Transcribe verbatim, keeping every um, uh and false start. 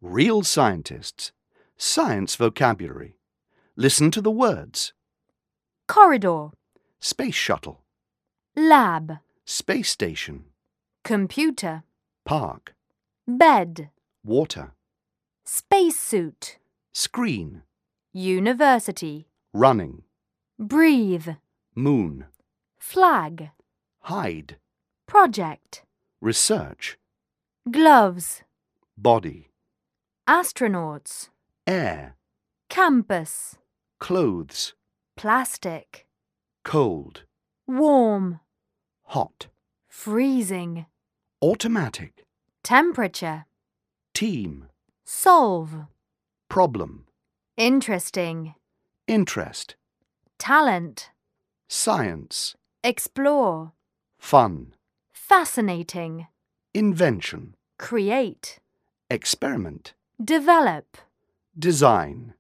Real scientists. Science vocabulary. Listen to the words. Corridor, Space shuttle. lab, Space station. computer, Park. bed, Water. spacesuit, Screen. university, Running. breathe, Moon. flag, Hide. project, Research. gloves, Body. astronauts, Air. campus, Clothes. plastic, Cold. warm, Hot. freezing, Automatic. temperature, Team. solve, Problem. interesting, Interest. talent, Science. explore, Fun. fascinating, Invention. create, Experiment. develop. Design.